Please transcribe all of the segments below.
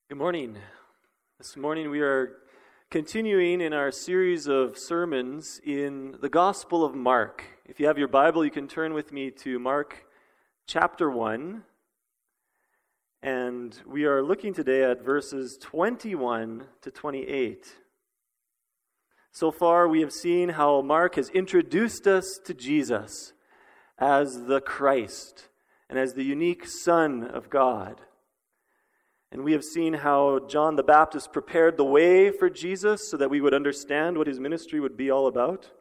Good morning. This morning we are continuing in our series of sermons in the Gospel of Mark. If you have your Bible, you can turn with me to Mark chapter 1. And we are looking today at verses 21 to 28. So far we have seen how Mark has introduced us to Jesus as the Christ and as the unique Son of God. And we have seen how John the Baptist prepared the way for Jesus so that we would understand what his ministry would be all about.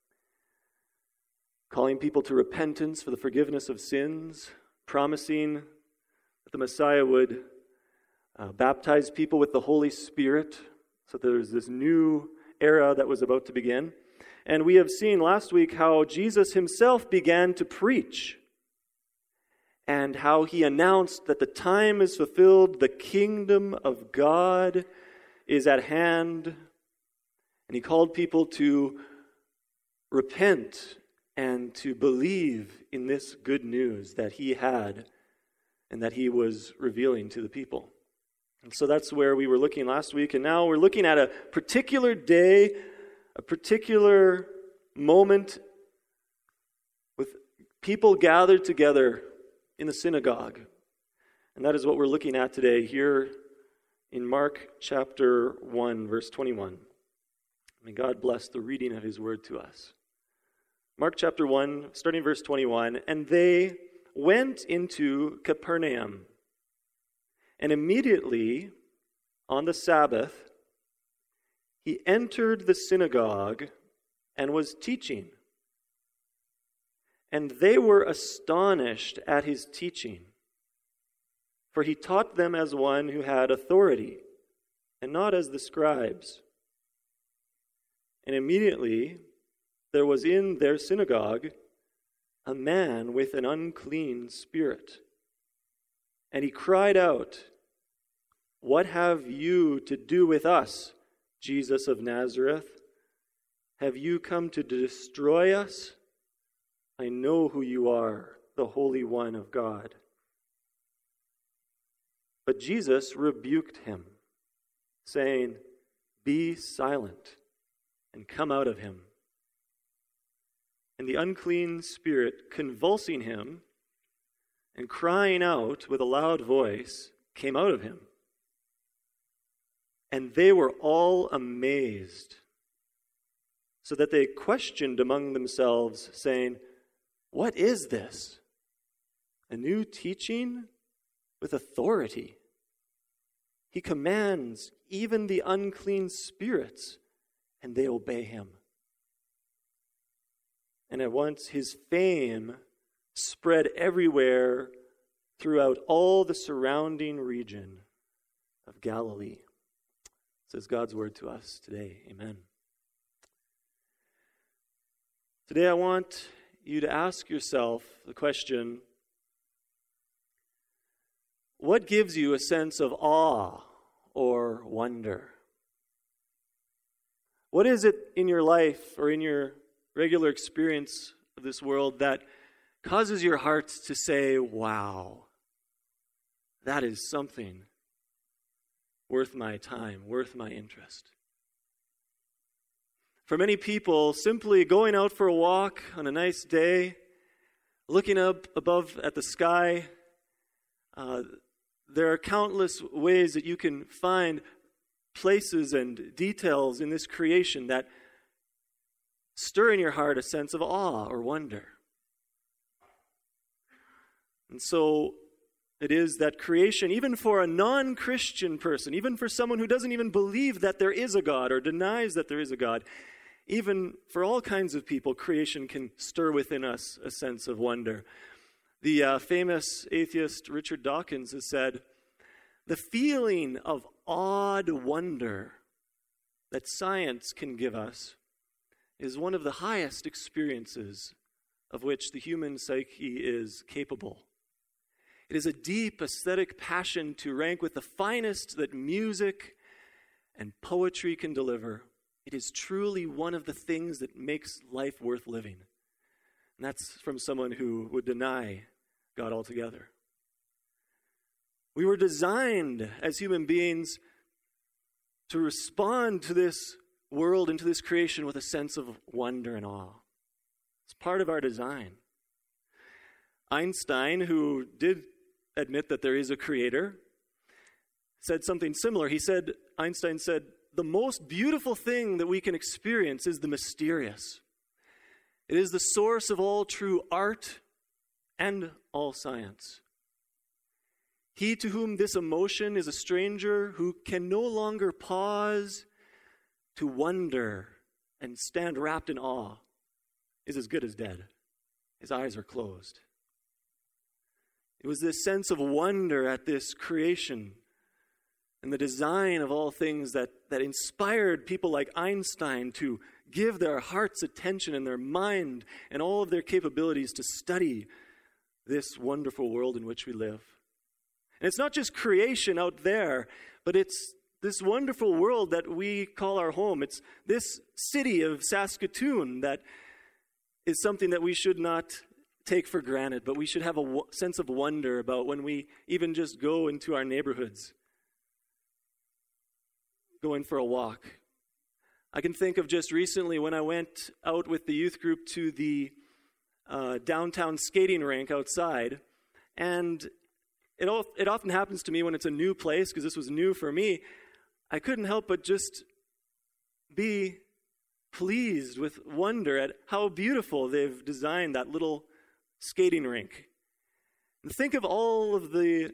Calling people to repentance for the forgiveness of sins, promising that the Messiah would baptize people with the Holy Spirit, so there's this new era that was about to begin. And we have seen last week how Jesus himself began to preach, and how he announced that the time is fulfilled, the kingdom of God is at hand. And he called people to repent and to believe in this good news that he had and that he was revealing to the people. And so that's where we were looking last week. And now we're looking at a particular day, a particular moment with people gathered together in the synagogue. And that is what we're looking at today here in Mark chapter 1, verse 21. May God bless the reading of his word to us. Mark chapter 1, starting verse 21, "And they went into Capernaum, and immediately on the Sabbath he entered the synagogue and was teaching. And they were astonished at his teaching, for he taught them as one who had authority, and not as the scribes. And immediately there was in their synagogue a man with an unclean spirit. And he cried out, 'What have you to do with us, Jesus of Nazareth? Have you come to destroy us? I know who you are, the Holy One of God.' But Jesus rebuked him, saying, 'Be silent, and come out of him.' And the unclean spirit, convulsing him and crying out with a loud voice, came out of him. And they were all amazed, so that they questioned among themselves, saying, 'What is this? A new teaching with authority. He commands even the unclean spirits, and they obey him.' And at once his fame spread everywhere throughout all the surrounding region of Galilee." Says God's word to us today. Amen. Today I want you to ask yourself the question, what gives you a sense of awe or wonder? What is it in your life or in your regular experience of this world that causes your hearts to say, "Wow, that is something worth my time, worth my interest"? For many people, simply going out for a walk on a nice day, looking up above at the sky, there are countless ways that you can find places and details in this creation that stir in your heart a sense of awe or wonder. And so it is that creation, even for a non-Christian person, even for someone who doesn't even believe that there is a God or denies that there is a God, even for all kinds of people, creation can stir within us a sense of wonder. The famous atheist Richard Dawkins has said, "The feeling of awed wonder that science can give us is one of the highest experiences of which the human psyche is capable. It is a deep aesthetic passion to rank with the finest that music and poetry can deliver. It is truly one of the things that makes life worth living." And that's from someone who would deny God altogether. We were designed as human beings to respond to this world and to this creation with a sense of wonder and awe. It's part of our design. Einstein, who did admit that there is a creator, said something similar. Einstein said, the most beautiful thing that we can experience is the mysterious. It is the source of all true art and all science. He to whom this emotion is a stranger, who can no longer pause to wonder and stand wrapped in awe, is as good as dead. His eyes are closed. It was this sense of wonder at this creation and the design of all things that inspired people like Einstein to give their heart's attention and their mind and all of their capabilities to study this wonderful world in which we live. And it's not just creation out there, but it's this wonderful world that we call our home. It's this city of Saskatoon that is something that we should not take for granted, but we should have a sense of wonder about when we even just go into our neighborhoods, going for a walk. I can think of just recently when I went out with the youth group to the downtown skating rink outside, and it often happens to me when it's a new place, because this was new for me. I couldn't help but just be pleased with wonder at how beautiful they've designed that little skating rink. And think of all of the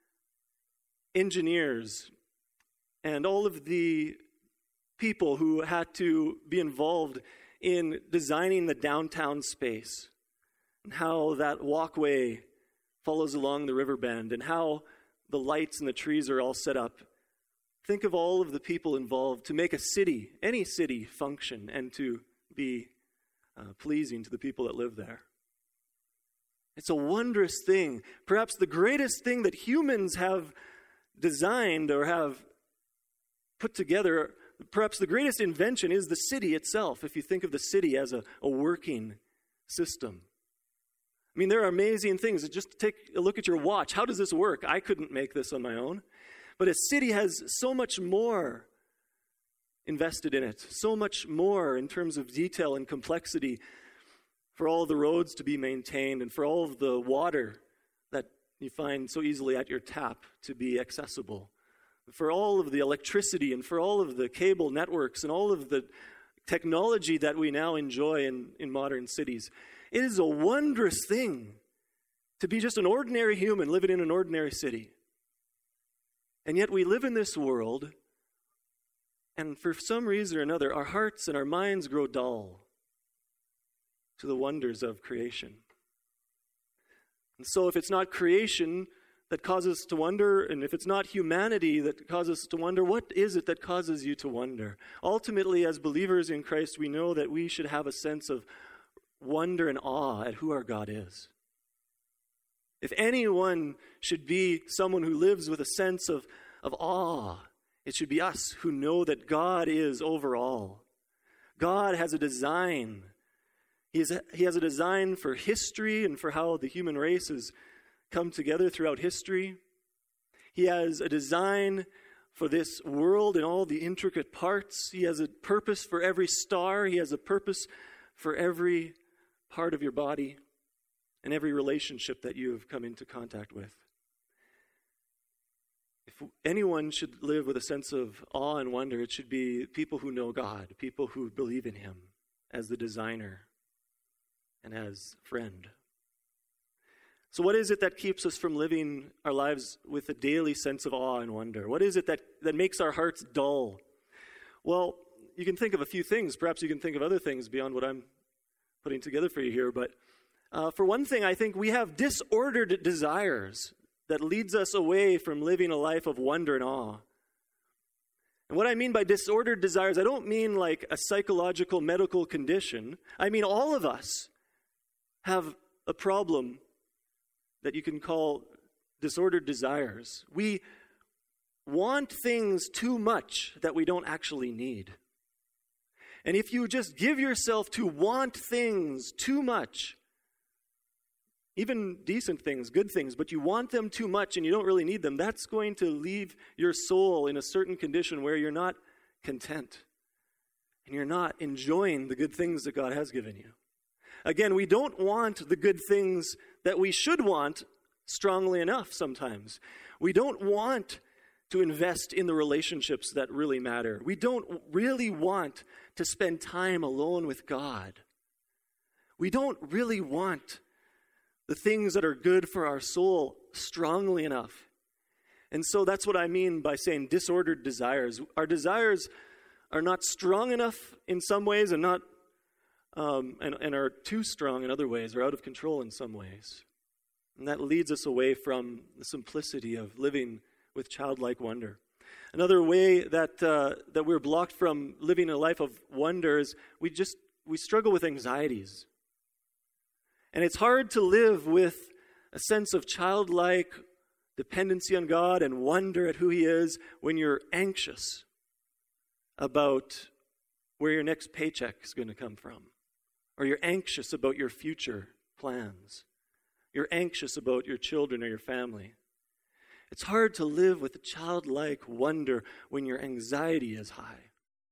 engineers and all of the people who had to be involved in designing the downtown space, and how that walkway follows along the river bend, and how the lights and the trees are all set up. Think of all of the people involved to make a city, any city, function and to be pleasing to the people that live there. It's a wondrous thing, perhaps the greatest thing that humans have designed or have put together. Perhaps the greatest invention is the city itself, if you think of the city as a working system. I mean, there are amazing things. Just take a look at your watch. How does this work? I couldn't make this on my own. But a city has so much more invested in it, so much more in terms of detail and complexity, for all the roads to be maintained and for all of the water that you find so easily at your tap to be accessible, for all of the electricity and for all of the cable networks and all of the technology that we now enjoy in modern cities. It is a wondrous thing to be just an ordinary human living in an ordinary city. And yet we live in this world, and for some reason or another, our hearts and our minds grow dull to the wonders of creation. And so if it's not creation that causes us to wonder, and if it's not humanity that causes us to wonder, what is it that causes you to wonder? Ultimately, as believers in Christ, we know that we should have a sense of wonder and awe at who our God is. If anyone should be someone who lives with a sense of awe, it should be us who know that God is over all. God has a design. He has a design for history and for how the human race has come together throughout history. He has a design for this world and all the intricate parts. He has a purpose for every star. He has a purpose for every part of your body and every relationship that you have come into contact with. If anyone should live with a sense of awe and wonder, it should be people who know God, people who believe in Him as the designer and as friend. So what is it that keeps us from living our lives with a daily sense of awe and wonder? What is it that makes our hearts dull? Well, you can think of a few things. Perhaps you can think of other things beyond what I'm putting together for you here. But for one thing, I think we have disordered desires that leads us away from living a life of wonder and awe. And what I mean by disordered desires, I don't mean like a psychological medical condition. I mean all of us have a problem that you can call disordered desires. We want things too much that we don't actually need. And if you just give yourself to want things too much, even decent things, good things, but you want them too much and you don't really need them, that's going to leave your soul in a certain condition where you're not content and you're not enjoying the good things that God has given you. Again, we don't want the good things that we should want strongly enough sometimes. We don't want to invest in the relationships that really matter. We don't really want to spend time alone with God. We don't really want the things that are good for our soul strongly enough. And so that's what I mean by saying disordered desires. Our desires are not strong enough in some ways and not and are too strong in other ways, or out of control in some ways. And that leads us away from the simplicity of living with childlike wonder. Another way that we're blocked from living a life of wonder is we struggle with anxieties. And it's hard to live with a sense of childlike dependency on God and wonder at who He is when you're anxious about where your next paycheck is going to come from, or you're anxious about your future plans. You're anxious about your children or your family. It's hard to live with a childlike wonder when your anxiety is high.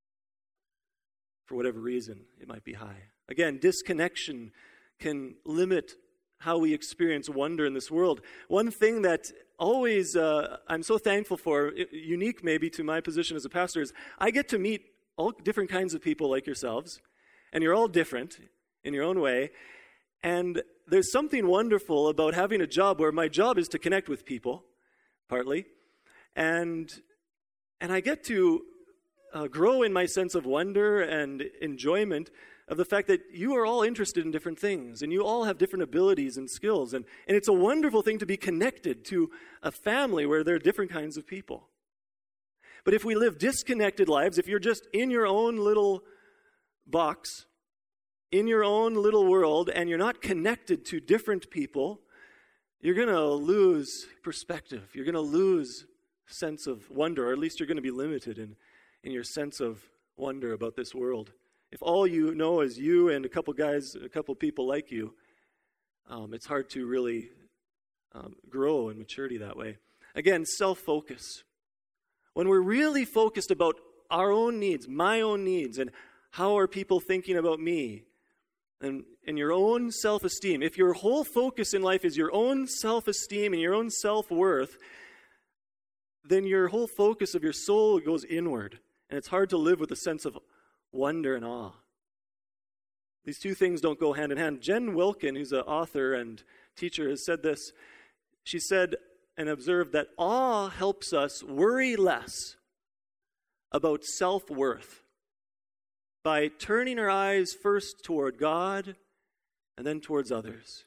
For whatever reason, it might be high. Again, disconnection can limit how we experience wonder in this world. One thing that always I'm so thankful for, unique maybe to my position as a pastor, is I get to meet all different kinds of people like yourselves, and you're all different in your own way. And there's something wonderful about having a job where my job is to connect with people, partly, and I get to grow in my sense of wonder and enjoyment of the fact that you are all interested in different things, and you all have different abilities and skills, and it's a wonderful thing to be connected to a family where there are different kinds of people. But if we live disconnected lives, if you're just in your own little box, in your own little world, and you're not connected to different people, you're going to lose perspective. You're going to lose sense of wonder, or at least you're going to be limited in your sense of wonder about this world. If all you know is you and a couple people like you, it's hard to really grow in maturity that way. Again, self-focus. When we're really focused about our own needs, my own needs, and how are people thinking about me, and your own self-esteem, if your whole focus in life is your own self-esteem and your own self-worth, then your whole focus of your soul goes inward, and it's hard to live with a sense of wonder and awe. These two things don't go hand in hand. Jen Wilkin, who's an author and teacher, has said this. She said and observed that awe helps us worry less about self-worth by turning our eyes first toward God and then towards others.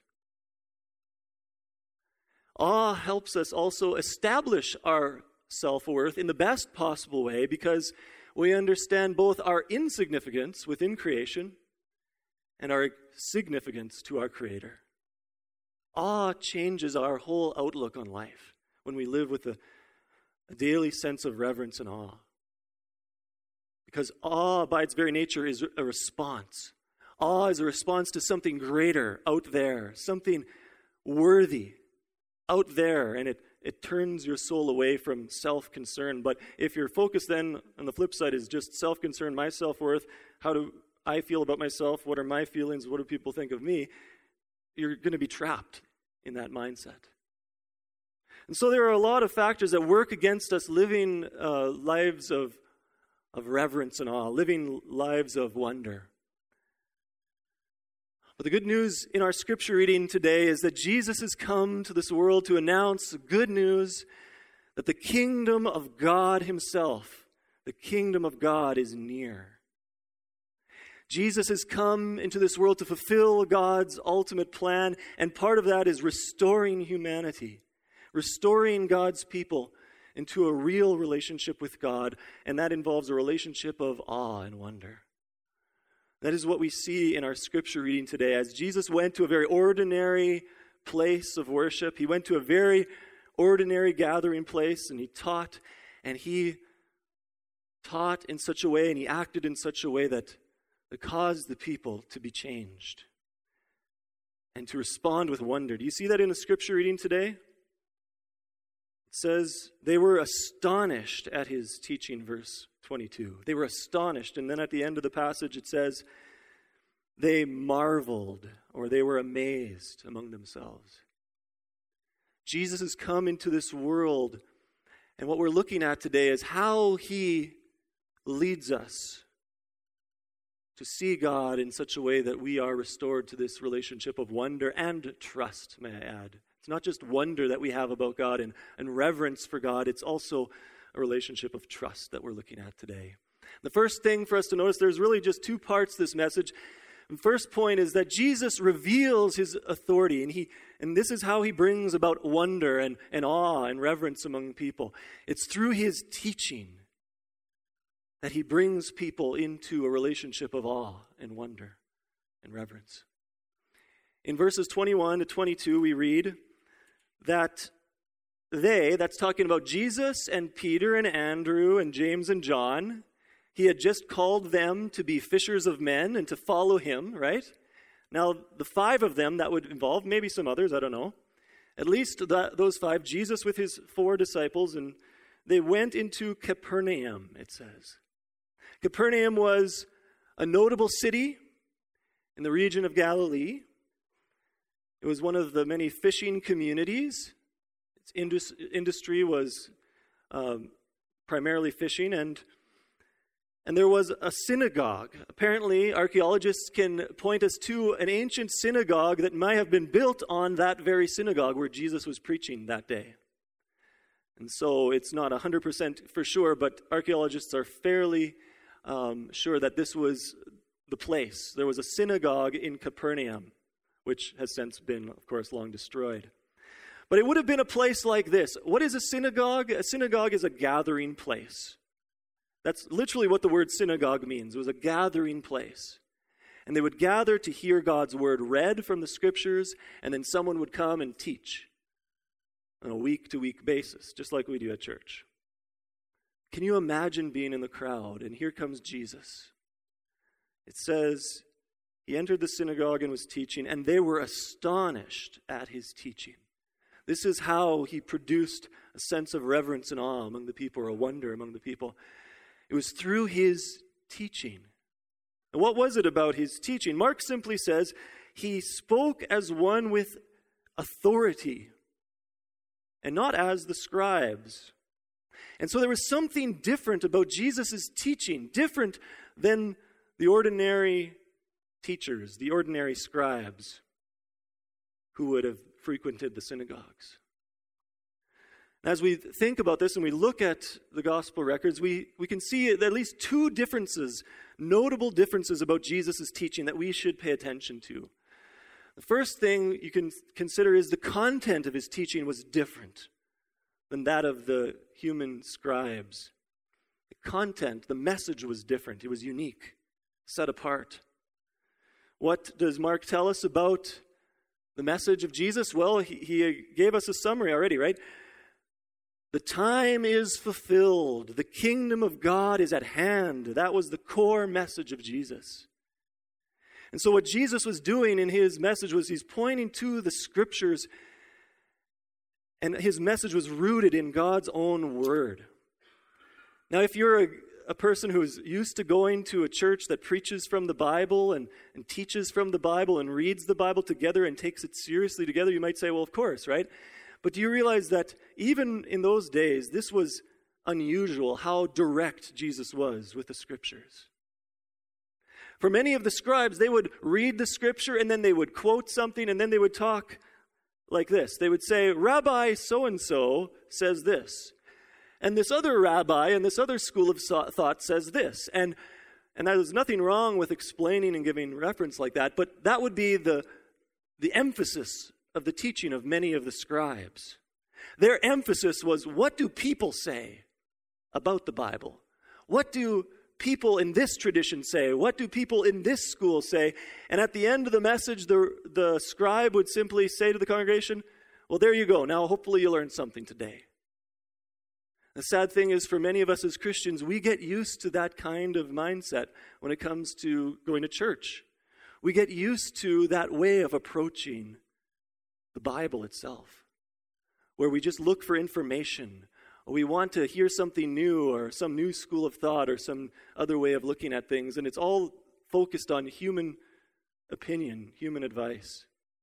Awe helps us also establish our self-worth in the best possible way because we understand both our insignificance within creation and our significance to our Creator. Awe changes our whole outlook on life when we live with a daily sense of reverence and awe. Because awe, by its very nature, is a response. Awe is a response to something greater out there, something worthy out there, and it turns your soul away from self-concern. But if your focus then, on the flip side, is just self-concern, my self-worth, how do I feel about myself, what are my feelings, what do people think of me, you're going to be trapped in that mindset. And so there are a lot of factors that work against us living lives of reverence and awe, living lives of wonder. But the good news in our scripture reading today is that Jesus has come to this world to announce good news that the kingdom of God Himself, the kingdom of God, is near. Jesus has come into this world to fulfill God's ultimate plan, and part of that is restoring humanity, restoring God's people into a real relationship with God, and that involves a relationship of awe and wonder. That is what we see in our scripture reading today. As Jesus went to a very ordinary place of worship, He went to a very ordinary gathering place, and He taught in such a way, and He acted in such a way that caused the people to be changed. and to respond with wonder. Do you see that in the scripture reading today? It says, they were astonished at his teaching, verse 22. They were astonished. And then at the end of the passage it says, they marveled, or they were amazed among themselves. Jesus has come into this world, and what we're looking at today is how he leads us to see God in such a way that we are restored to this relationship of wonder and trust, may I add. It's not just wonder that we have about God and reverence for God, it's also a relationship of trust that we're looking at today. The first thing for us to notice, there's really just two parts to this message. The first point is that Jesus reveals his authority, and this is how he brings about wonder and awe and reverence among people. It's through his teaching that he brings people into a relationship of awe and wonder and reverence. In verses 21 to 22, we read that that's talking about Jesus and Peter and Andrew and James and John. He had just called them to be fishers of men and to follow him, right? Now, the five of them, that would involve maybe some others, I don't know. At least those five, Jesus with his 4 disciples, and they went into Capernaum, it says. Capernaum was a notable city in the region of Galilee. It was one of the many fishing communities. Its industry was primarily fishing, and there was a synagogue. Apparently, archaeologists can point us to an ancient synagogue that might have been built on that very synagogue where Jesus was preaching that day. And so it's not 100% for sure, but archaeologists are fairly sure that this was the place. There was a synagogue in Capernaum, which has since been, of course, long destroyed. But it would have been a place like this. What is a synagogue? A synagogue is a gathering place. That's literally what the word synagogue means. It was a gathering place. And they would gather to hear God's word read from the scriptures, and then someone would come and teach on a week-to-week basis, just like we do at church. Can you imagine being in the crowd, and here comes Jesus? It says, he entered the synagogue and was teaching, and they were astonished at his teaching. This is how he produced a sense of reverence and awe among the people, or a wonder among the people. It was through his teaching. And what was it about his teaching? Mark simply says, he spoke as one with authority, and not as the scribes. And so there was something different about Jesus' teaching, different than the ordinary teachers, the ordinary scribes who would have frequented the synagogues. As we think about this and we look at the gospel records, we can see at least 2 differences, notable differences about Jesus' teaching that we should pay attention to. The first thing you can consider is the content of his teaching was different than that of the human scribes. The content, the message was different. It was unique, set apart. What does Mark tell us about the message of Jesus? Well, he gave us a summary already, right? The time is fulfilled. The kingdom of God is at hand. That was the core message of Jesus. And so what Jesus was doing in his message was he's pointing to the scriptures, and his message was rooted in God's own word. Now, if you're a person who's used to going to a church that preaches from the Bible and teaches from the Bible and reads the Bible together and takes it seriously together, you might say, well, of course, right? But do you realize that even in those days, this was unusual, how direct Jesus was with the scriptures? For many of the scribes, they would read the scripture and then they would quote something and then they would talk like this. They would say, Rabbi so-and-so says this. And this other rabbi and this other school of thought says this. And there's nothing wrong with explaining and giving reference like that, but that would be the emphasis of the teaching of many of the scribes. Their emphasis was, what do people say about the Bible? What do people in this tradition say? What do people in this school say? And at the end of the message, the scribe would simply say to the congregation, well, there you go. Now, hopefully you learned something today. The sad thing is, for many of us as Christians, we get used to that kind of mindset when it comes to going to church. we get used to that way of approaching the Bible itself, where we just look for information, or we want to hear something new, or some new school of thought, or some other way of looking at things, and it's all focused on human opinion, human advice.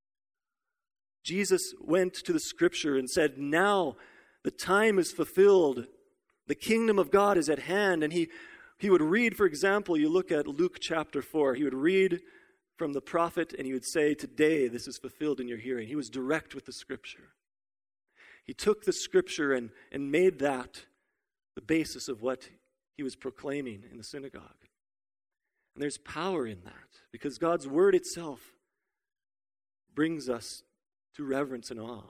Jesus went to the Scripture and said, now the time is fulfilled. The kingdom of God is at hand. And he would read, for example, you look at Luke chapter 4, he would read from the prophet and he would say, today this is fulfilled in your hearing. He was direct with the Scripture. He took the Scripture and made that the basis of what he was proclaiming in the synagogue. And there's power in that, because God's word itself brings us to reverence and awe.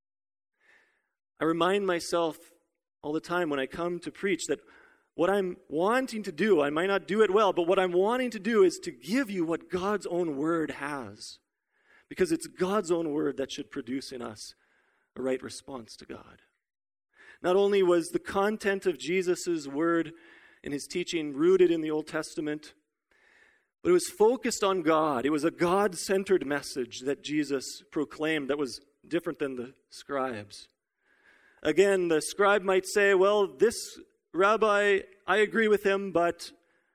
I remind myself all the time when I come to preach that what I'm wanting to do, I might not do it well, but what I'm wanting to do is to give you what God's own word has. Because it's God's own word that should produce in us a right response to God. Not only was the content of Jesus' word and his teaching rooted in the Old Testament, but it was focused on God. It was a God-centered message that Jesus proclaimed that was different than the scribes. Again, the scribe might say, well, this rabbi, I agree with him, but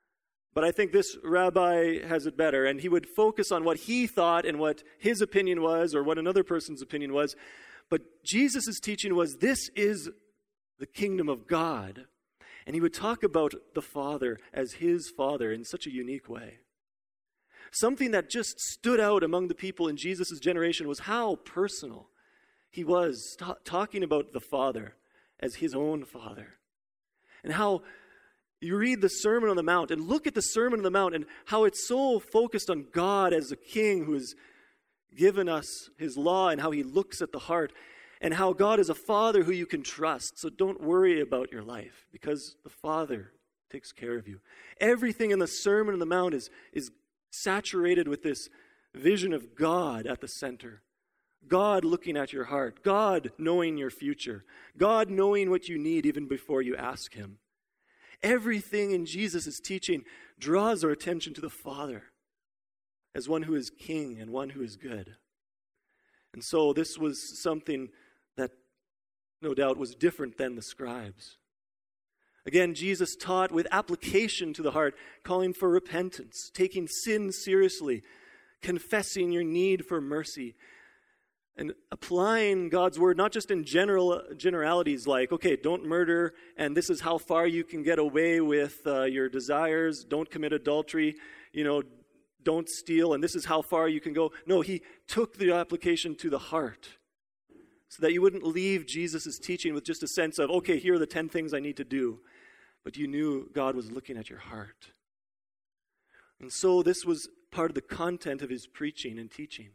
I think this rabbi has it better. And he would focus on what he thought and what his opinion was, or what another person's opinion was. But Jesus' teaching was, this is the kingdom of God. And he would talk about the Father as his Father in such a unique way. Something that just stood out among the people in Jesus' generation was how personal he was, talking about the Father as his own Father. And how you read the Sermon on the Mount and look at the Sermon on the Mount and how it's so focused on God as a king who has given us his law, and how he looks at the heart, and how God is a Father who you can trust. So don't worry about your life, because the Father takes care of you. Everything in the Sermon on the Mount is saturated with this vision of God at the center. God looking at your heart. God knowing your future. God knowing what you need even before you ask him. Everything in Jesus' teaching draws our attention to the Father as one who is king and one who is good. And so this was something that no doubt was different than the scribes. Again, Jesus taught with application to the heart, calling for repentance, taking sin seriously, confessing your need for mercy, and applying God's word not just in generalities like, okay, don't murder, and this is how far you can get away with your desires, don't commit adultery, don't steal, and this is how far you can go. No, he took the application to the heart so that you wouldn't leave Jesus' teaching with just a sense of, okay, here are the 10 things I need to do. But you knew God was looking at your heart. And so this was part of the content of his preaching and teaching.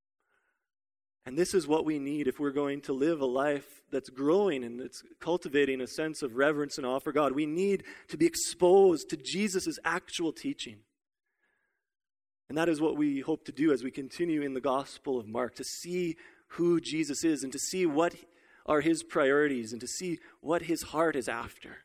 And this is what we need if we're going to live a life that's growing and it's cultivating a sense of reverence and awe for God. We need to be exposed to Jesus' actual teaching. And that is what we hope to do as we continue in the Gospel of Mark, to see who Jesus is and to see what are his priorities and to see what his heart is after.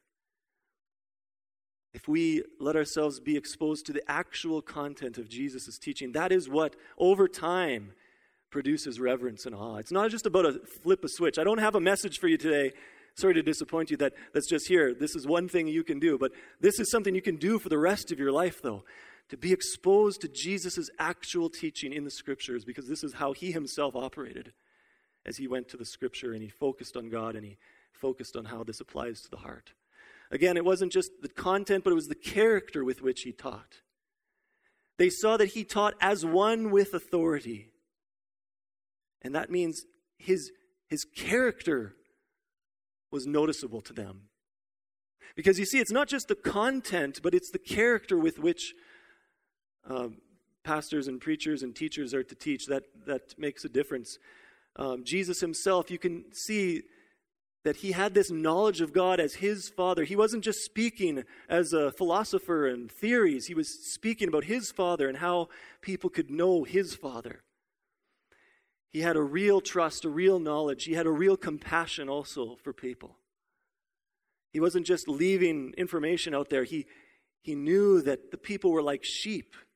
If we let ourselves be exposed to the actual content of Jesus' teaching, that is what, over time, produces reverence and awe. It's not just about a flip a switch. I don't have a message for you today, sorry to disappoint you, that's just here. This is one thing you can do, but this is something you can do for the rest of your life, though, to be exposed to Jesus' actual teaching in the Scriptures, because this is how he himself operated as he went to the Scripture and he focused on God and he focused on how this applies to the heart. Again, it wasn't just the content, but it was the character with which he taught. They saw that he taught as one with authority. And that means his character was noticeable to them. Because you see, it's not just the content, but it's the character with which pastors and preachers and teachers are to teach that makes a difference. Jesus himself, you can see that he had this knowledge of God as his Father. He wasn't just speaking as a philosopher and theories. He was speaking about his Father and how people could know his Father. He had a real trust, a real knowledge. He had a real compassion also for people. He wasn't just leaving information out there. He knew that the people were like sheep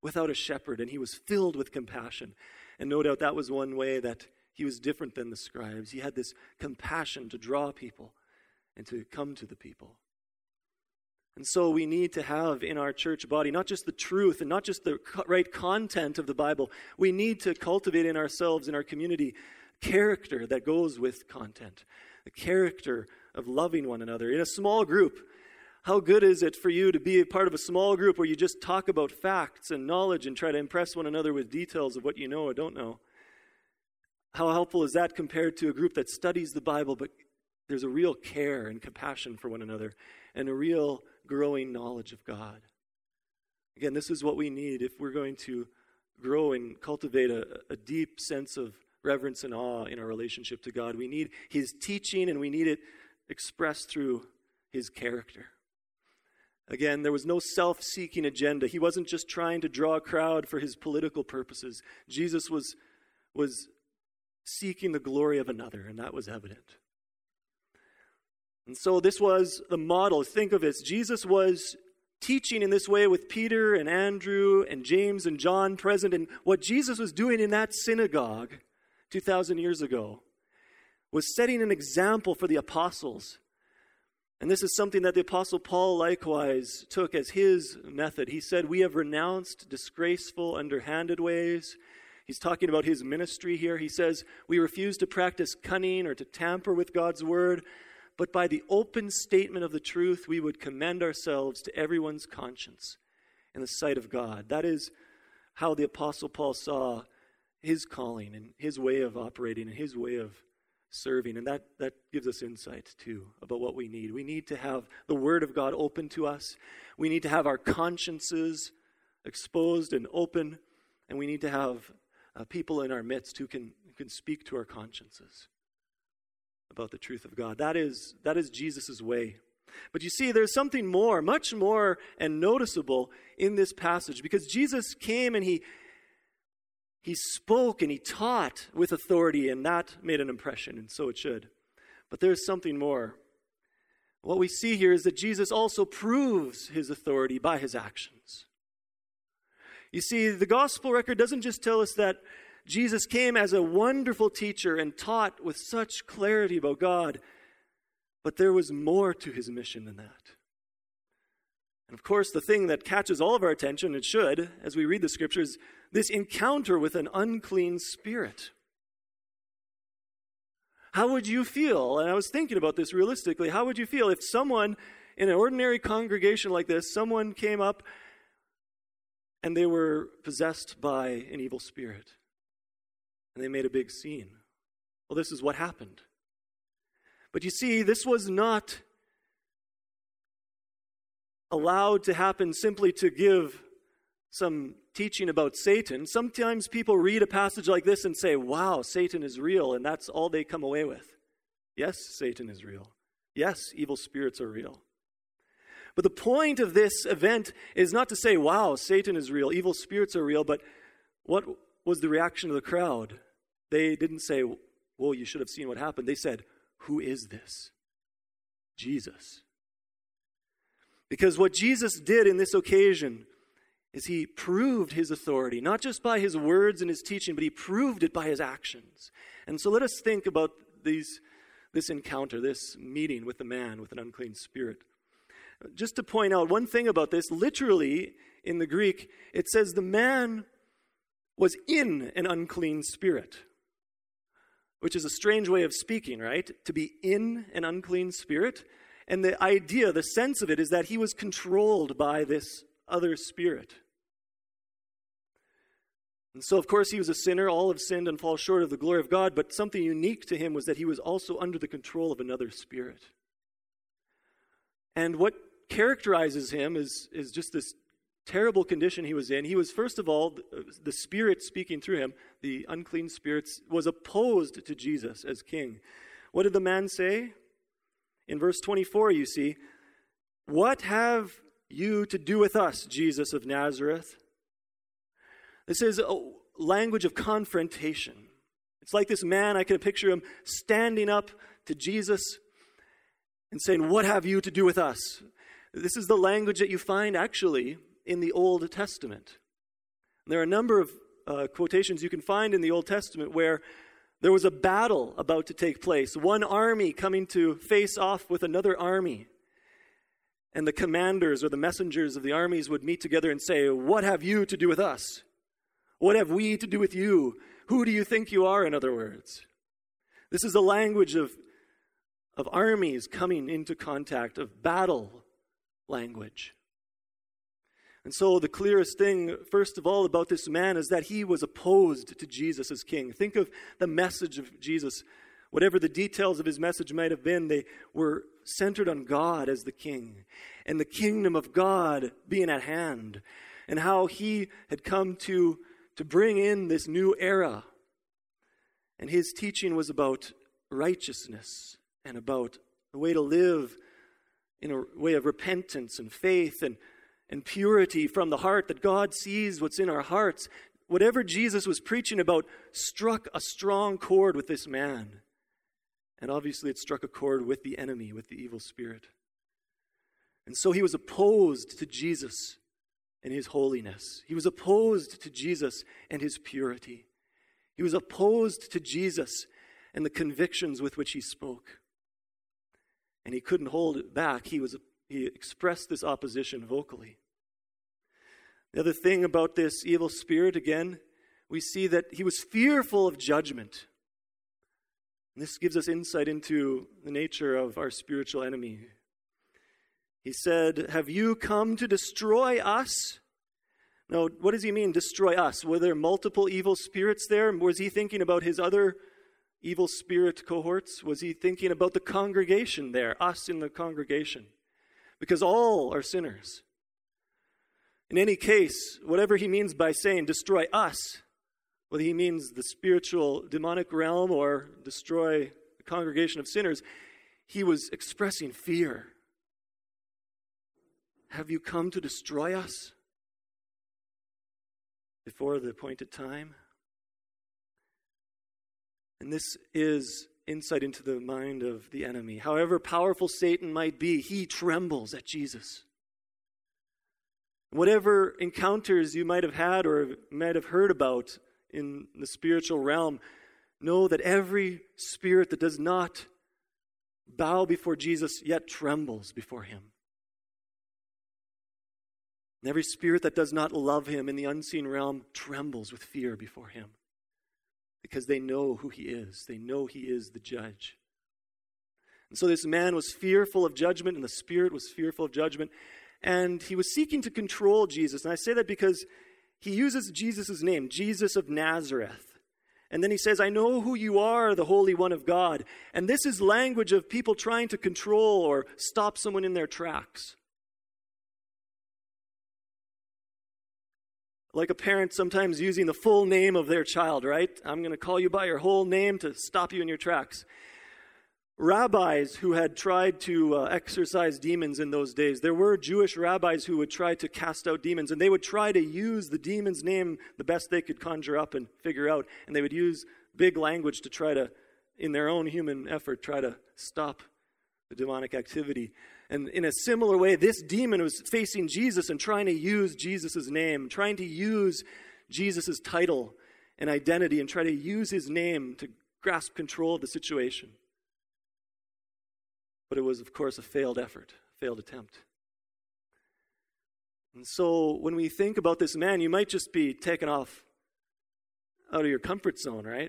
without a shepherd, and he was filled with compassion. And no doubt that was one way that he was different than the scribes. He had this compassion to draw people and to come to the people. And so we need to have in our church body not just the truth and not just the right content of the Bible. We need to cultivate in ourselves, in our community, character that goes with content. The character of loving one another. In a small group, how good is it for you to be a part of a small group where you just talk about facts and knowledge and try to impress one another with details of what you know or don't know? How helpful is that compared to a group that studies the Bible, but there's a real care and compassion for one another and a real growing knowledge of God? Again, this is what we need if we're going to grow and cultivate a deep sense of reverence and awe in our relationship to God. We need his teaching, and we need it expressed through his character. Again, there was no self-seeking agenda. He wasn't just trying to draw a crowd for his political purposes. Jesus was seeking the glory of another, and that was evident. And so this was the model. Think of it. Jesus was teaching in this way with Peter and Andrew and James and John present. And what Jesus was doing in that synagogue 2,000 years ago was setting an example for the apostles. And this is something that the Apostle Paul likewise took as his method. He said, "We have renounced disgraceful, underhanded ways." He's talking about his ministry here. He says, "We refuse to practice cunning or to tamper with God's word, but by the open statement of the truth, we would commend ourselves to everyone's conscience in the sight of God." That is how the Apostle Paul saw his calling and his way of operating and his way of serving. And that gives us insight, too, about what we need. We need to have the Word of God open to us. We need to have our consciences exposed and open. And we need to have people in our midst who can speak to our consciences about the truth of God. That is Jesus' way. But you see, there's something more, much more and noticeable in this passage, because Jesus came and he spoke and he taught with authority, and that made an impression, and so it should. But there's something more. What we see here is that Jesus also proves his authority by his actions. You see, the gospel record doesn't just tell us that Jesus came as a wonderful teacher and taught with such clarity about God, but there was more to his mission than that. And of course, the thing that catches all of our attention, it should, as we read the scriptures, this encounter with an unclean spirit. How would you feel? And I was thinking about this realistically. How would you feel if someone in an ordinary congregation like this, someone came up and they were possessed by an evil spirit and they made a big scene? Well, this is what happened. But you see, this was not allowed to happen simply to give some teaching about Satan. Sometimes people read a passage like this and say, wow, Satan is real, and that's all they come away with. Yes, Satan is real. Yes, evil spirits are real. But the point of this event is not to say, wow, Satan is real, evil spirits are real, but what was the reaction of the crowd? They didn't say, well, you should have seen what happened. They said, who is this? Jesus. Because what Jesus did in this occasion is he proved his authority, not just by his words and his teaching, but he proved it by his actions. And so let us think about this encounter, this meeting with the man with an unclean spirit. Just to point out one thing about this, literally in the Greek, it says the man was in an unclean spirit, which is a strange way of speaking, right? To be in an unclean spirit. And the idea, the sense of it, is that he was controlled by this other spirit. And so, of course, he was a sinner. All have sinned and fall short of the glory of God. But something unique to him was that he was also under the control of another spirit. And what characterizes him is just this terrible condition he was in. He was, first of all, the spirit speaking through him, the unclean spirits, was opposed to Jesus as king. What did the man say? In verse 24, you see, "What have you to do with us, Jesus of Nazareth?" This is a language of confrontation. It's like this man, I can picture him standing up to Jesus and saying, "What have you to do with us?" This is the language that you find actually in the Old Testament. And there are a number of quotations you can find in the Old Testament where there was a battle about to take place, one army coming to face off with another army. And the commanders or the messengers of the armies would meet together and say, "What have you to do with us? What have we to do with you? Who do you think you are?" in other words. This is the language of armies coming into contact, of battle language. And so the clearest thing, first of all, about this man is that he was opposed to Jesus as king. Think of the message of Jesus. Whatever the details of his message might have been, they were centered on God as the king and the kingdom of God being at hand and how he had come to bring in this new era. And his teaching was about righteousness and about the way to live in a way of repentance and faith and purity from the heart, that God sees what's in our hearts. Whatever Jesus was preaching about struck a strong chord with this man. And obviously it struck a chord with the enemy, with the evil spirit. And so he was opposed to Jesus and his holiness. He was opposed to Jesus and his purity. He was opposed to Jesus and the convictions with which he spoke. And he couldn't hold it back. He expressed this opposition vocally. The other thing about this evil spirit, again, we see that he was fearful of judgment. And this gives us insight into the nature of our spiritual enemy. He said, "Have you come to destroy us?" Now, what does he mean, destroy us? Were there multiple evil spirits there? Was he thinking about his other evil spirit cohorts? Was he thinking about the congregation there, us in the congregation? Because all are sinners. In any case, whatever he means by saying destroy us, whether he means the spiritual demonic realm or destroy the congregation of sinners, he was expressing fear. Have you come to destroy us before the appointed time? And this is insight into the mind of the enemy. However powerful Satan might be, he trembles at Jesus. Whatever encounters you might have had or might have heard about in the spiritual realm, know that every spirit that does not bow before Jesus yet trembles before him. And every spirit that does not love him in the unseen realm trembles with fear before him because they know who he is. They know he is the judge. And so this man was fearful of judgment, and the spirit was fearful of judgment. And he was seeking to control Jesus. And I say that because he uses Jesus' name, Jesus of Nazareth. And then he says, "I know who you are, the Holy One of God." And this is language of people trying to control or stop someone in their tracks. Like a parent sometimes using the full name of their child, right? "I'm going to call you by your whole name to stop you in your tracks." Rabbis who had tried to exorcise demons in those days, there were Jewish rabbis who would try to cast out demons, and they would try to use the demon's name the best they could conjure up and figure out, and they would use big language to try to, in their own human effort, try to stop the demonic activity. And in a similar way, this demon was facing Jesus and trying to use Jesus' name, trying to use Jesus' title and identity, and try to use his name to grasp control of the situation. But it was, of course, a failed effort, failed attempt. And so when we think about this man, you might just be taken off out of your comfort zone, right?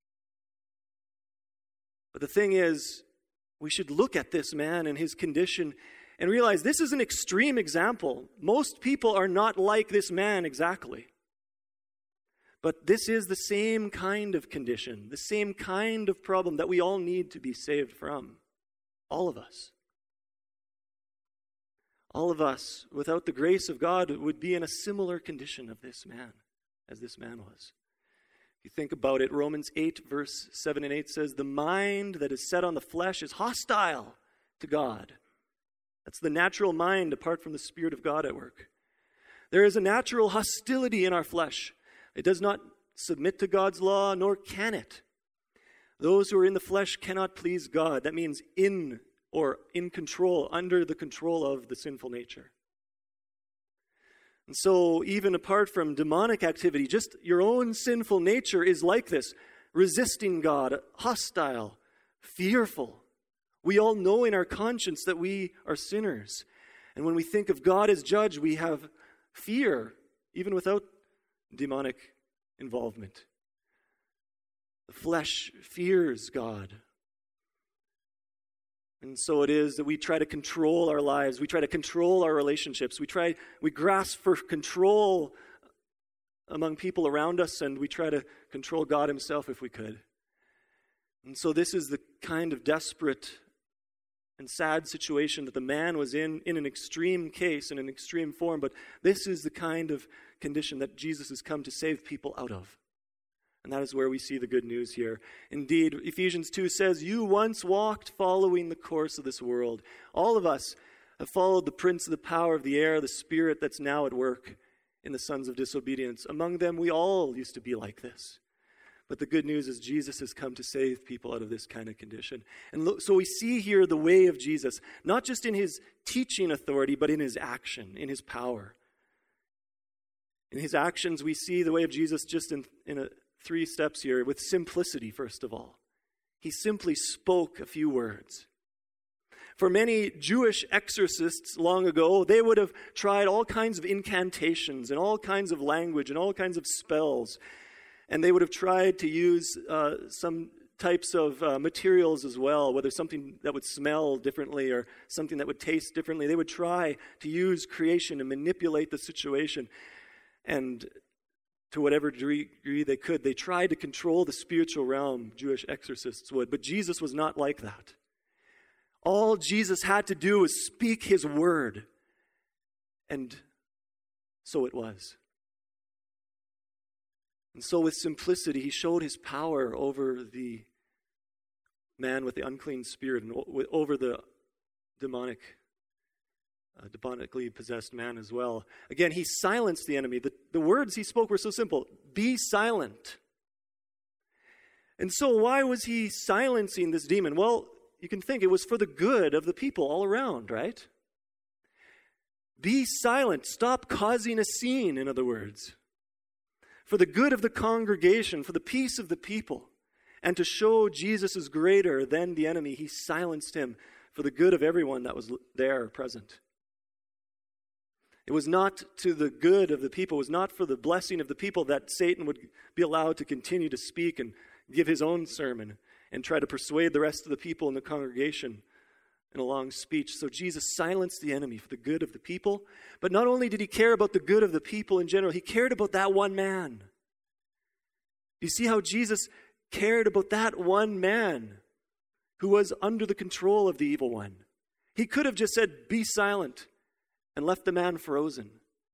But the thing is, we should look at this man and his condition and realize this is an extreme example. Most people are not like this man exactly. But this is the same kind of condition, the same kind of problem that we all need to be saved from. All of us. All of us, without the grace of God, would be in a similar condition of this man, as this man was. If you think about it, Romans 8, verse 7 and 8 says, "The mind that is set on the flesh is hostile to God." That's the natural mind apart from the Spirit of God at work. There is a natural hostility in our flesh. It does not submit to God's law, nor can it. Those who are in the flesh cannot please God. That means in control, under the control of the sinful nature. And so even apart from demonic activity, just your own sinful nature is like this, resisting God, hostile, fearful. We all know in our conscience that we are sinners. And when we think of God as judge, we have fear, even without demonic involvement. The flesh fears God. And so it is that we try to control our lives. We try to control our relationships. We grasp for control among people around us, and we try to control God himself if we could. And so this is the kind of desperate and sad situation that the man was in an extreme case, in an extreme form. But this is the kind of condition that Jesus has come to save people out of. And that is where we see the good news here. Indeed, Ephesians 2 says, you once walked following the course of this world. All of us have followed the prince of the power of the air, the spirit that's now at work in the sons of disobedience. Among them, we all used to be like this. But the good news is Jesus has come to save people out of this kind of condition. And so we see here the way of Jesus, not just in his teaching authority, but in his action, in his power. In his actions, we see the way of Jesus just in three steps here, with simplicity, first of all. He simply spoke a few words. For many Jewish exorcists long ago, they would have tried all kinds of incantations and all kinds of language and all kinds of spells. And they would have tried to use some types of materials as well, whether something that would smell differently or something that would taste differently. They would try to use creation and manipulate the situation. And to whatever degree they could, they tried to control the spiritual realm, Jewish exorcists would. But Jesus was not like that. All Jesus had to do was speak his word. And so it was. And so with simplicity, he showed his power over the man with the unclean spirit and over the demonically possessed man as well. Again, he silenced the enemy. The words he spoke were so simple. Be silent. And so why was he silencing this demon? Well, you can think it was for the good of the people all around, right? Be silent. Stop causing a scene, in other words. For the good of the congregation, for the peace of the people, and to show Jesus is greater than the enemy, he silenced him for the good of everyone that was there present. It was not to the good of the people, it was not for the blessing of the people that Satan would be allowed to continue to speak and give his own sermon and try to persuade the rest of the people in the congregation in a long speech. So Jesus silenced the enemy for the good of the people. But not only did he care about the good of the people in general, he cared about that one man. You see how Jesus cared about that one man who was under the control of the evil one. He could have just said, be silent, and left the man frozen.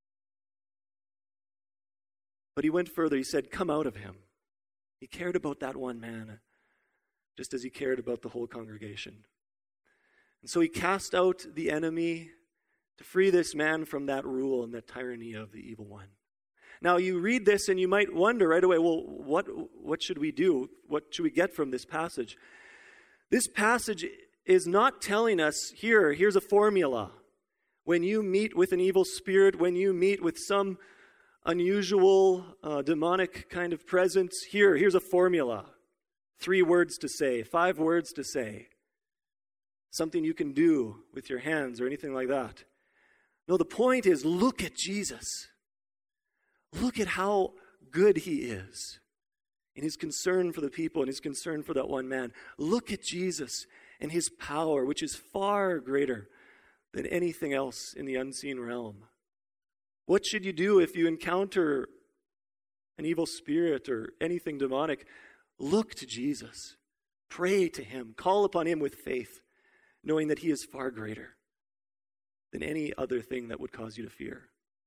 But he went further. He said, come out of him. He cared about that one man, just as he cared about the whole congregation. And so he cast out the enemy to free this man from that rule and that tyranny of the evil one. Now you read this and you might wonder right away, well, what should we do? What should we get from this passage? This passage is not telling us, here's a formula. When you meet with an evil spirit, when you meet with some unusual demonic kind of presence, here's a formula. 3 words to say, 5 words to say. Something you can do with your hands or anything like that. No, the point is, look at Jesus. Look at how good he is in his concern for the people and his concern for that one man. Look at Jesus and his power, which is far greater than anything else in the unseen realm. What should you do if you encounter an evil spirit or anything demonic? Look to Jesus. Pray to him. Call upon him with faith, knowing that he is far greater than any other thing that would cause you to fear.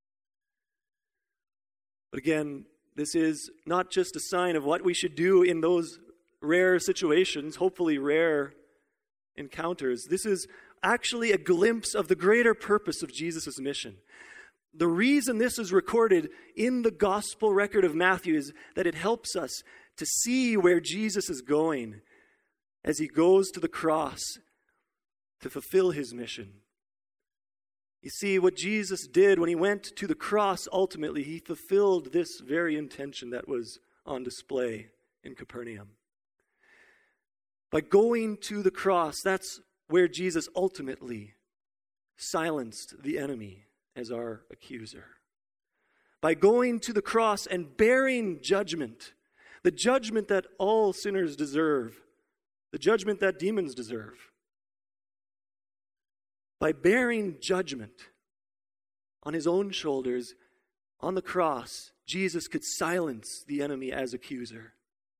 But again, this is not just a sign of what we should do in those rare situations, hopefully rare encounters. This is actually a glimpse of the greater purpose of Jesus' mission. The reason this is recorded in the gospel record of Matthew is that it helps us to see where Jesus is going as he goes to the cross to fulfill his mission. You see, what Jesus did when he went to the cross, ultimately, he fulfilled this very intention that was on display in Capernaum. By going to the cross, that's where Jesus ultimately silenced the enemy as our accuser. By going to the cross and bearing judgment, the judgment that all sinners deserve, the judgment that demons deserve. By bearing judgment on his own shoulders on the cross, Jesus could silence the enemy as accuser.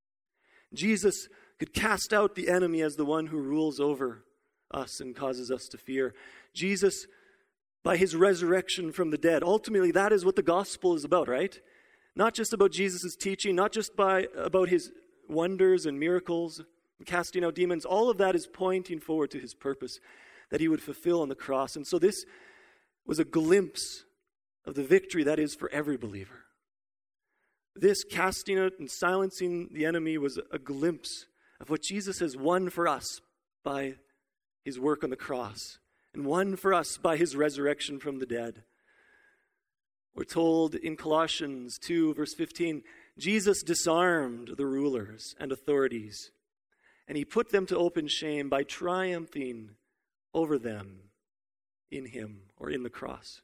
Jesus could cast out the enemy as the one who rules over us and causes us to fear. Jesus, by his resurrection from the dead, ultimately that is what the gospel is about, right? Not just about Jesus' teaching, not just about his wonders and miracles, and casting out demons. All of that is pointing forward to his purpose that he would fulfill on the cross. And so this was a glimpse of the victory that is for every believer. This casting out and silencing the enemy was a glimpse of what Jesus has won for us by his work on the cross and won for us by his resurrection from the dead. We're told in Colossians 2, verse 15, Jesus disarmed the rulers and authorities, and he put them to open shame by triumphing over them in him or in the cross.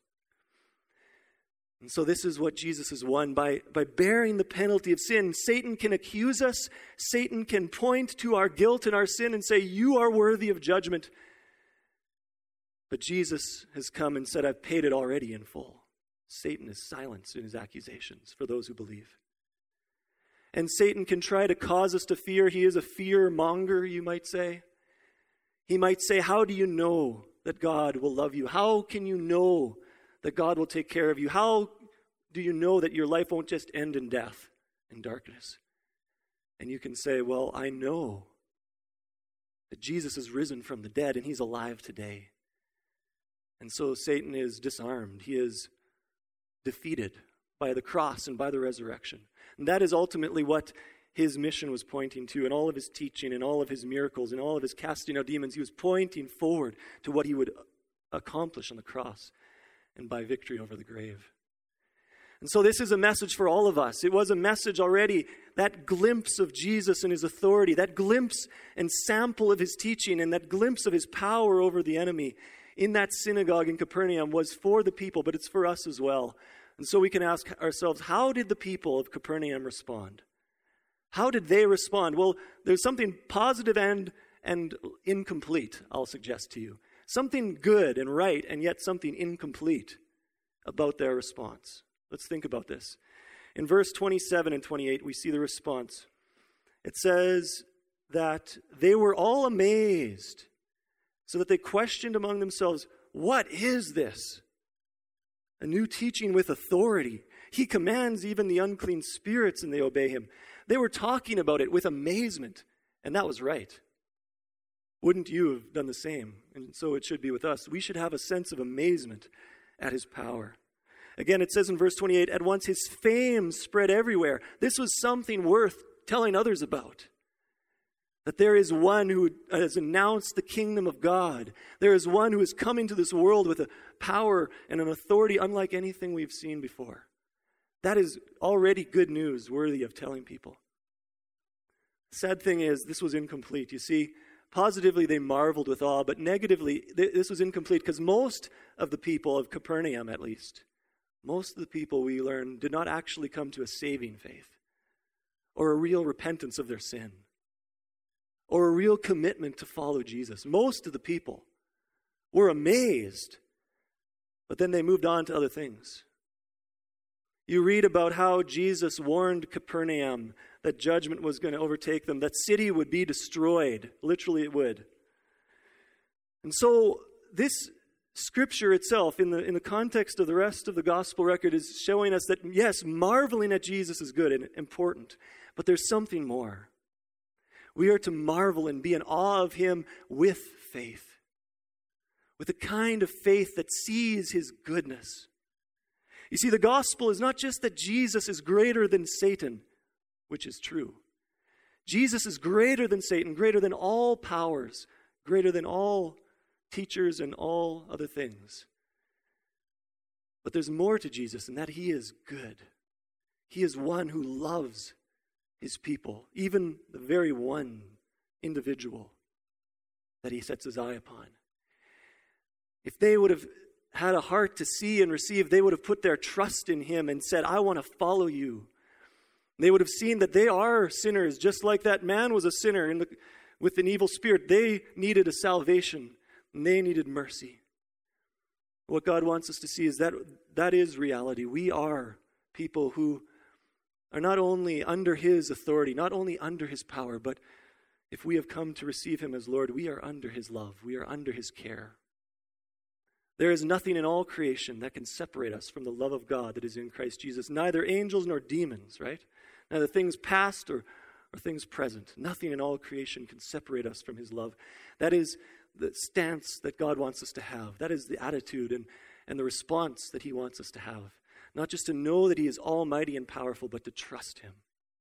And so this is what Jesus has won. By bearing the penalty of sin, Satan can accuse us. Satan can point to our guilt and our sin and say, you are worthy of judgment. But Jesus has come and said, I've paid it already in full. Satan is silenced in his accusations for those who believe. And Satan can try to cause us to fear. He is a fear monger, you might say. He might say, how do you know that God will love you? How can you know that God will take care of you? How do you know that your life won't just end in death and darkness? And you can say, well, I know that Jesus has risen from the dead and he's alive today. And so Satan is disarmed. He is defeated by the cross and by the resurrection. And that is ultimately what his mission was pointing to in all of his teaching, in all of his miracles, in all of his casting out demons. He was pointing forward to what he would accomplish on the cross and by victory over the grave. And so this is a message for all of us. It was a message already, that glimpse of Jesus and his authority, that glimpse and sample of his teaching and that glimpse of his power over the enemy in that synagogue in Capernaum was for the people, but it's for us as well. And so we can ask ourselves, how did the people of Capernaum respond? How did they respond? Well, there's something positive and incomplete, I'll suggest to you. Something good and right, and yet something incomplete about their response. Let's think about this. In verse 27 and 28, we see the response. It says that they were all amazed, so that they questioned among themselves, what is this? A new teaching with authority. He commands even the unclean spirits, and they obey him. They were talking about it with amazement, and that was right. Wouldn't you have done the same? And so it should be with us. We should have a sense of amazement at his power. Again, it says in verse 28, at once his fame spread everywhere. This was something worth telling others about. That there is one who has announced the kingdom of God. There is one who has come into this world with a power and an authority unlike anything we've seen before. That is already good news worthy of telling people. The sad thing is, this was incomplete. You see, positively they marveled with awe, but negatively this was incomplete because most of the people of Capernaum, at least, most of the people we learn did not actually come to a saving faith or a real repentance of their sin or a real commitment to follow Jesus. Most of the people were amazed, but then they moved on to other things. You read about how Jesus warned Capernaum that judgment was going to overtake them, that city would be destroyed. Literally it would. And so this scripture itself, in the context of the rest of the gospel record, is showing us that, yes, marveling at Jesus is good and important, but there's something more. We are to marvel and be in awe of him with faith, with a kind of faith that sees his goodness. You see, the gospel is not just that Jesus is greater than Satan, which is true. Jesus is greater than Satan, greater than all powers, greater than all teachers and all other things. But there's more to Jesus, in that he is good. He is one who loves his people, even the very one individual that he sets his eye upon. If they would have had a heart to see and receive, they would have put their trust in him and said, I want to follow you. They would have seen that they are sinners, just like that man was a sinner with an evil spirit. They needed a salvation, and they needed mercy. What God wants us to see is that is reality. We are people who are not only under his authority, not only under his power, but if we have come to receive him as Lord, we are under his love. We are under his care. There is nothing in all creation that can separate us from the love of God that is in Christ Jesus. Neither angels nor demons, right? Neither things past or things present. Nothing in all creation can separate us from his love. That is the stance that God wants us to have. That is the attitude and the response that he wants us to have. Not just to know that he is almighty and powerful, but to trust him.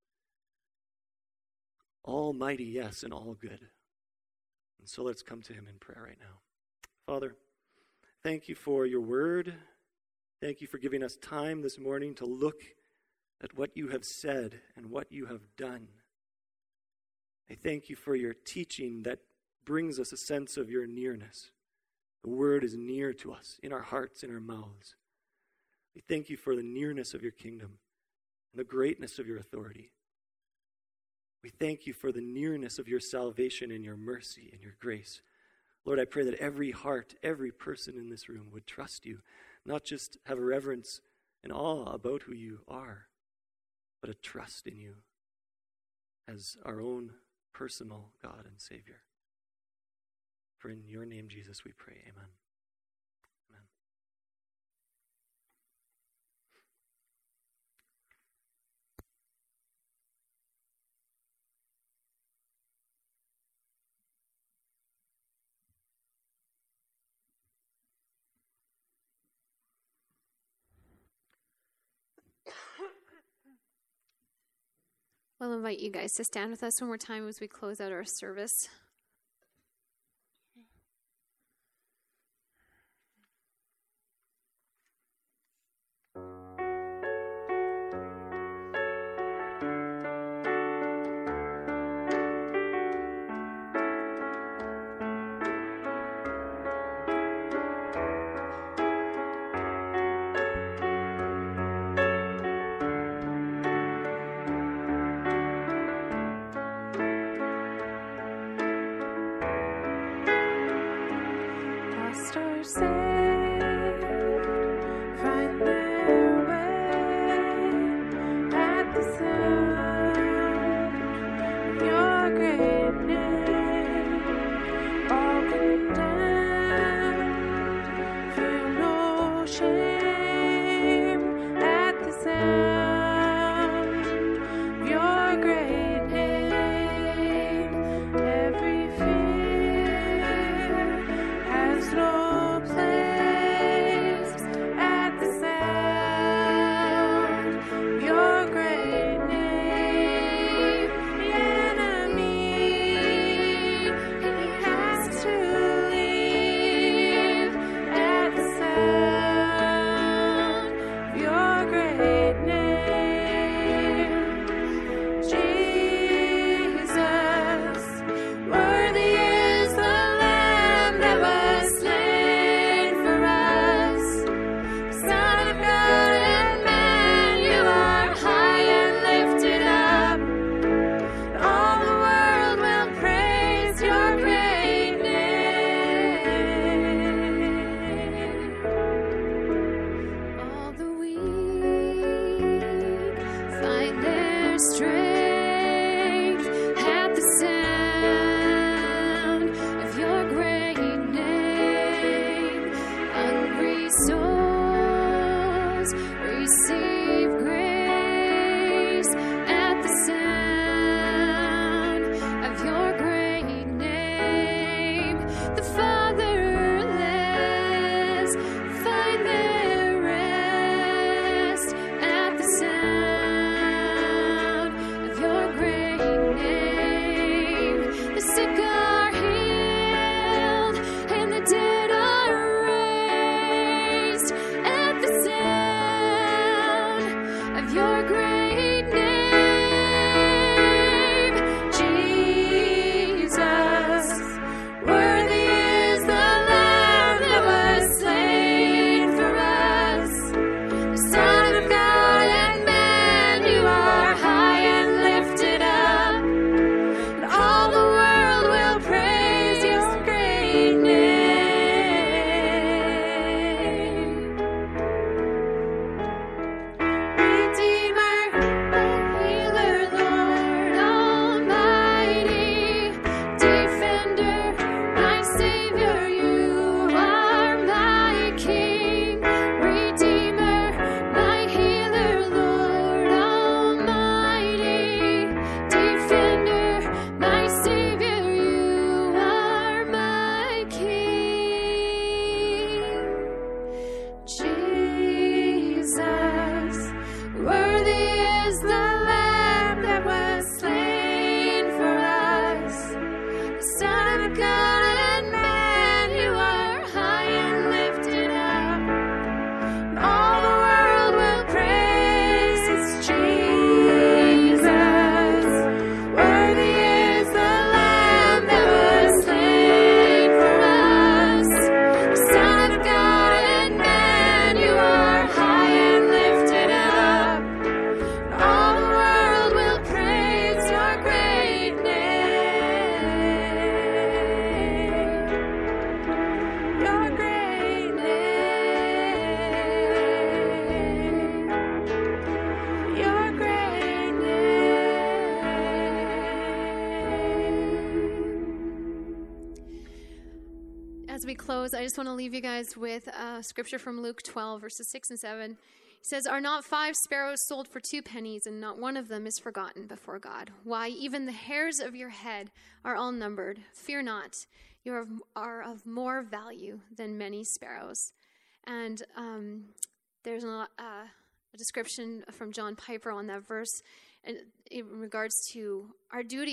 Almighty, yes, and all good. And so let's come to him in prayer right now. Father, thank you for your word. Thank you for giving us time this morning to look at what you have said and what you have done. I thank you for your teaching that brings us a sense of your nearness. The word is near to us, in our hearts, in our mouths. We thank you for the nearness of your kingdom and the greatness of your authority. We thank you for the nearness of your salvation and your mercy and your grace. Lord, I pray that every heart, every person in this room would trust you, not just have a reverence and awe about who you are, but a trust in you as our own personal God and Savior. For in your name, Jesus, we pray. Amen. Amen. I'll invite you guys to stand with us one more time as we close out our service. Your great name. your great name, Jesus. Worthy is the Lamb that was slain for us, the Son of God and man. You are high and lifted up, and all the world will praise your great name. Redeemer, healer, Lord Almighty, defender, my Savior, you are my King. Redeemer, my healer, Lord Almighty, defender, my Savior, you are my King. Jesus, worthy is the Lamb that was slain for us, the Son of God and man. You are high and lifted up, and all the world will praise His Jesus. Worthy is the Lamb that was slain for us, the Son of God and man. You are high and lifted up, and all the world will praise your great name. Your great name. Your great name. As we close, I just want to leave you guys with scripture from Luke 12, verses 6 and 7. He says, "Are not 5 sparrows sold for 2 pennies, and not one of them is forgotten before God? Why, even the hairs of your head are all numbered. Fear not, you are of more value than many sparrows." And there's a description from John Piper on that verse in regards to our duty